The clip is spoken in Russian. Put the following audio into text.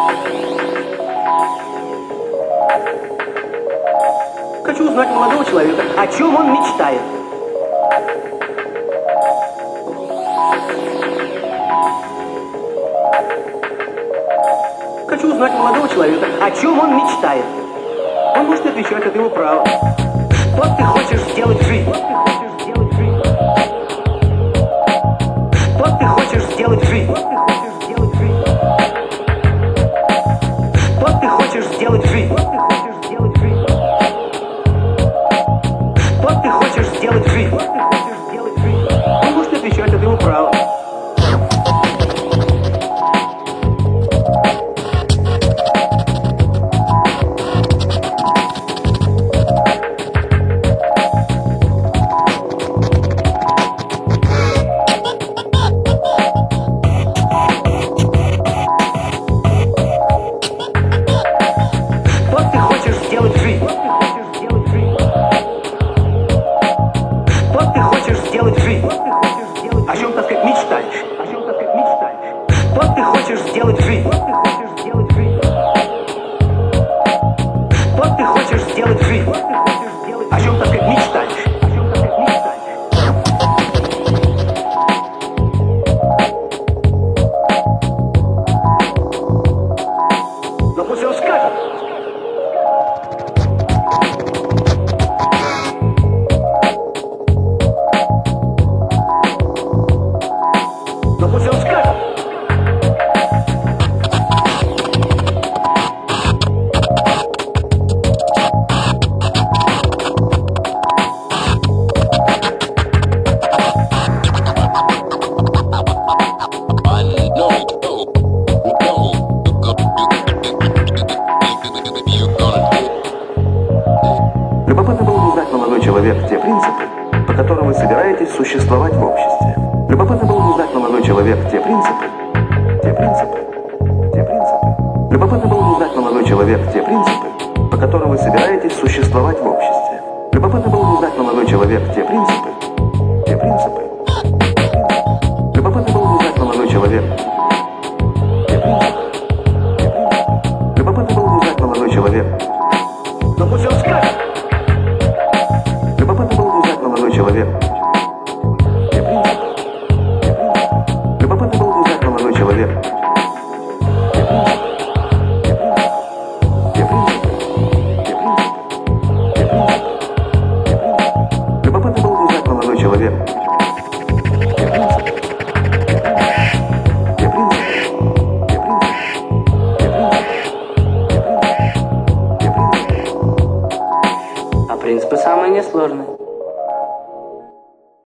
Хочу узнать молодого человека, о чем он мечтает. Хочу узнать молодого человека, о чем он мечтает. Он может отвечать, это его право. Что ты хочешь сделать в жизни? Что ты хочешь сделать в жизни? Что ты хочешь сделать в жизни? Что ты хочешь сделать в жизни? Он может отвечать, это его право. О чем, так сказать, мечтаешь? Что ты хочешь сделать в жизни? Что ты хочешь сделать в жизни? О чем, так сказать, мечтаешь? Ну пусть он скажет. Любопытно было бы узнать, молодой человек, те принципы, по которым вы собираетесь существовать в обществе. Любопытно было бы узнать, молодой человек, те принципы. Любопытно было бы узнать, молодой человек, те принципы, по которым вы собираетесь существовать в обществе. Любопытно было бы узнать, молодой человек, те принципы. Любопытно было бы узнать, молодой человек, те принципы. Любопытно было бы узнать, молодой человек. Но пусть он скажет. Любопытно было бы узнать, молодой человек. Любопытно было бы узнать, молодой человек. Любопытно было бы узнать, молодой человек. А принципы самые несложные.